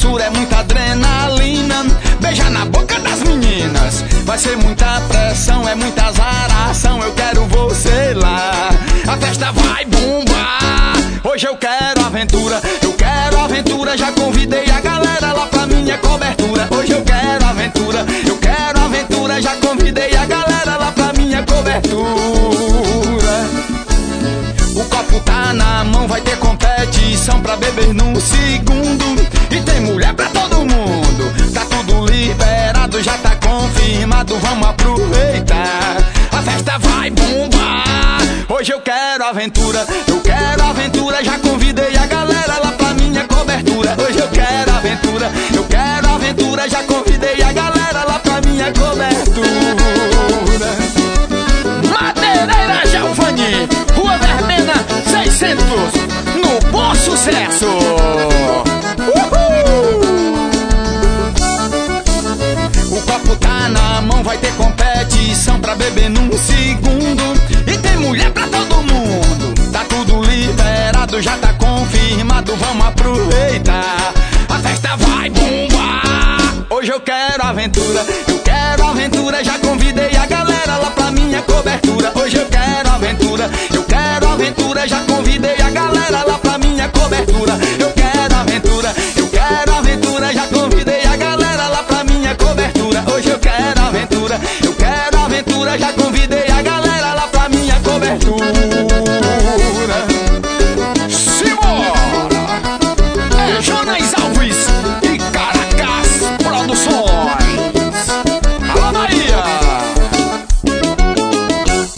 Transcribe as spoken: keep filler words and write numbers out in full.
travessura, é muita adrenalina. Beijar na boca das meninas vai ser muita pressão, é muita azaração. Eu quero você lá, a festa vai bombar. Hoje eu quero aventura, eu quero aventura. Já convidei a galera lá pra minha cobertura. Hoje eu quero aventura, eu quero aventura. Já convidei a galera lá pra minha cobertura. O copo tá na mão, vai ter competição pra beber num segundo. E tem mulher pra todo mundo, tá tudo liberado, já tá confirmado, vamos aproveitar. A festa vai bombar. Hoje eu quero aventura, eu quero aventura. Já convidei a galera lá pra minha cobertura. Hoje eu quero aventura, eu quero aventura. Já convidei a galera lá pra minha cobertura. Madeireira Giovanni, Rua Verbena seiscentos, no Bom Sucesso. Uhul! O copo tá na mão, vai ter competição pra beber num segundo. E tem mulher pra todo mundo, tá tudo liberado, já tá confirmado, vamos aproveitar. A festa vai bombar. Hoje eu quero aventura, eu quero aventura. Já convidei a galera lá pra minha cobertura. Hoje eu quero aventura, eu quero aventura. Já convidei a galera lá pra minha cobertura.